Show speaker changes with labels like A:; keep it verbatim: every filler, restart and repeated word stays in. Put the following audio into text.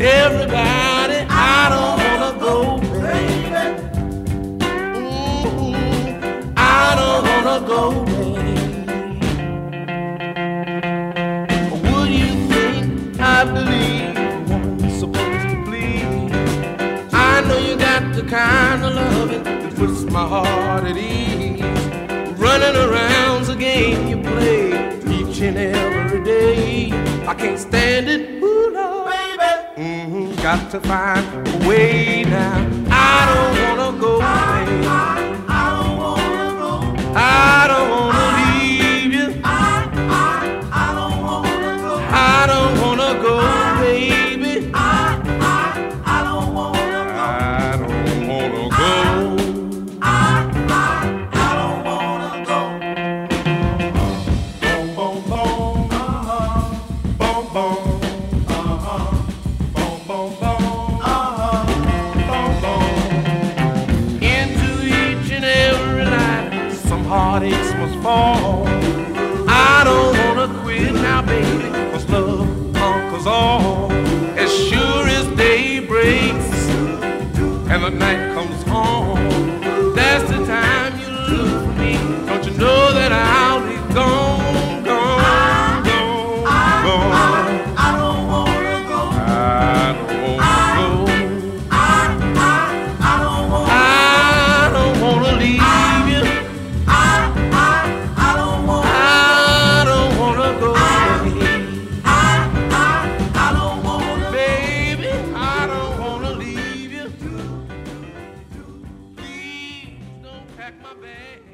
A: everybody. I don't wanna go, baby. Mm-hmm. I don't wanna go, baby. What do you think? I believe a woman's supposed to please. I know you got the kind of loving that puts my heart at ease. Running around's a game you play each and every day. I can't stand it, ooh, Lord, baby. Mm-hmm. Got to find a way now. I don't wanna go, baby. I, I, I don't wanna go. I don't wanna I, leave you. I, I, I don't wanna go. I don't wanna go, baby. I, I, I don't wanna go. I don't wanna go. I, I, I don't wanna go. Boom, boom, boom. Uh-huh. Boom, boom. Uh-huh. Boom, boom, boom. Uh-huh. Boom, boom. Into each and every life, some heartaches must fall. I don't wanna quit now, baby, 'cause love conquers all. As sure as day breaks and the night comes home, that's the time you look for me. Don't you know that I'll be gone, gone, gone, gone. I don't wanna go. I don't wanna go. I, I, I don't wanna I don't wanna leave you. I, I, I don't wanna I don't wanna go, baby. I, I, I don't wanna baby. I don't wanna leave you. Please don't pack my bag.